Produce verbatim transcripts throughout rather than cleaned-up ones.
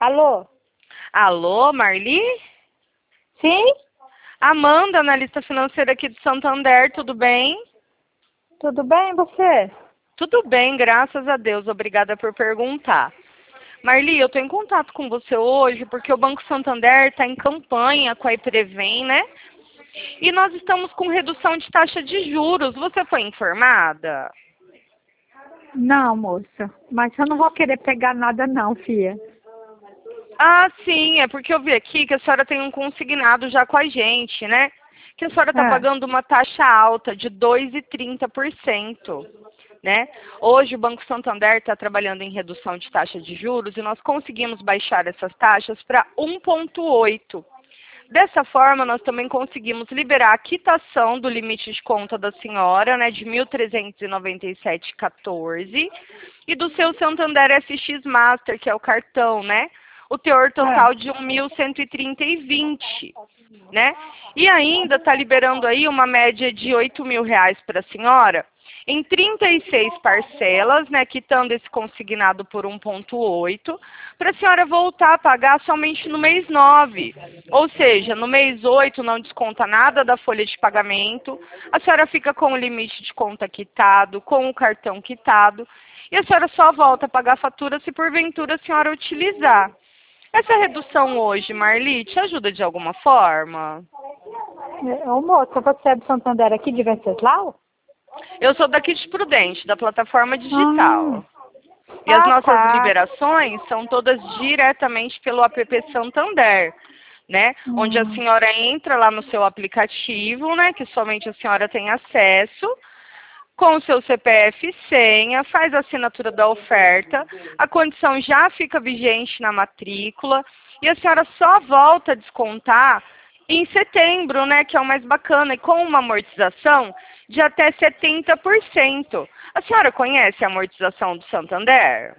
Alô? Alô, Marli? Sim? Amanda, analista financeira aqui do Santander, tudo bem? Tudo bem, você? Tudo bem, graças a Deus, obrigada por perguntar. Marli, eu estou em contato com você hoje porque o Banco Santander está em campanha com a Iprevem, né? E nós estamos com redução de taxa de juros. Você foi informada? Não, moça. Mas eu não vou querer pegar nada não, filha. Ah, sim, é porque eu vi aqui que a senhora tem um consignado já com a gente, né? Que a senhora está É. pagando uma taxa alta de dois vírgula trinta por cento, né? Hoje o Banco Santander está trabalhando em redução de taxa de juros e nós conseguimos baixar essas taxas para um vírgula oito. Dessa forma, nós também conseguimos liberar a quitação do limite de conta da senhora, né, de mil trezentos e noventa e sete vírgula quatorze, e do seu Santander S X Master, que é o cartão, né? O teor total É. de um mil cento e trinta e vinte, né? E ainda está liberando aí uma média de oito mil reais para a senhora, em trinta e seis parcelas, né, quitando esse consignado por um vírgula oito, para a senhora voltar a pagar somente no mês nove. Ou seja, no mês oito não desconta nada da folha de pagamento, a senhora fica com o limite de conta quitado, com o cartão quitado, e a senhora só volta a pagar a fatura se porventura a senhora utilizar. Essa redução hoje, Marli, te ajuda de alguma forma? É, Ô, moça, você é do Santander aqui de Venceslau? Eu sou daqui de Prudente, da plataforma Hum. digital. E as Ah, nossas tá. liberações são todas diretamente pelo app Santander, né? Onde a Hum. senhora entra lá no seu aplicativo, né? Que somente a senhora tem acesso, com o seu C P F e senha, faz a assinatura da oferta, a condição já fica vigente na matrícula e a senhora só volta a descontar em setembro, né, que é o mais bacana, e com uma amortização de até setenta por cento. A senhora conhece a amortização do Santander?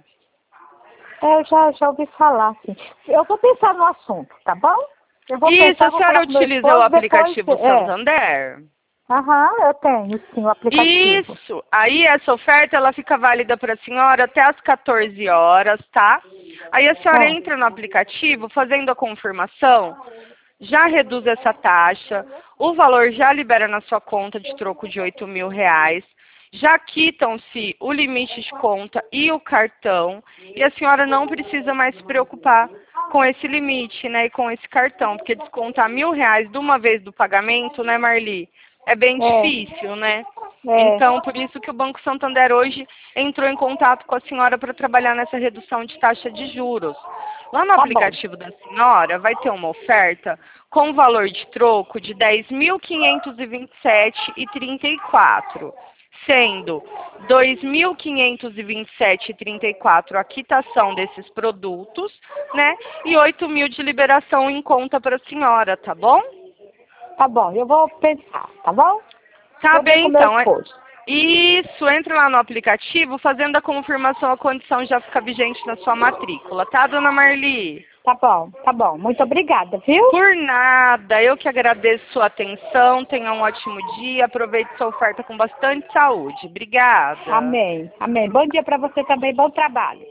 Eu já, já ouvi falar, sim. Eu vou pensar no assunto, tá bom? Eu vou Isso, pensar, a vou senhora falar com meu utiliza o esposo, depois... aplicativo É. Santander? Aham, eu tenho, sim, o aplicativo. Isso. Aí essa oferta ela fica válida para a senhora até às quatorze horas, tá? Aí a senhora É. entra no aplicativo, fazendo a confirmação, já reduz essa taxa, o valor já libera na sua conta de troco de oito mil reais, já quitam-se o limite de conta e o cartão, e a senhora não precisa mais se preocupar com esse limite, né, e com esse cartão, porque descontar mil reais de uma vez do pagamento, né, Marli? É bem É. difícil, né? É. Então, por isso que o Banco Santander hoje entrou em contato com a senhora para trabalhar nessa redução de taxa de juros. Lá no Tá bom. aplicativo da senhora vai ter uma oferta com valor de troco de dez mil quinhentos e vinte e sete reais e trinta e quatro centavos, sendo dois mil quinhentos e vinte e sete reais e trinta e quatro centavos a quitação desses produtos, né? E oito mil de liberação em conta para a senhora, tá bom? Tá bom, eu vou pensar, tá bom? Tá Vou ver bem, com meu então. É- esposo. Isso, entra lá no aplicativo, fazendo a confirmação, a condição já fica vigente na sua matrícula, tá, dona Marli? Tá bom, tá bom. Muito obrigada, viu? Por nada, eu que agradeço sua atenção, tenha um ótimo dia, aproveite sua oferta com bastante saúde. Obrigada. Amém, amém. Bom dia pra você também, bom trabalho.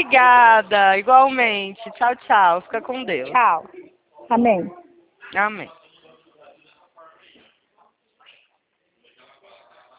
Obrigada, igualmente. Tchau, tchau. Fica com Deus. Tchau. Amém. Amém.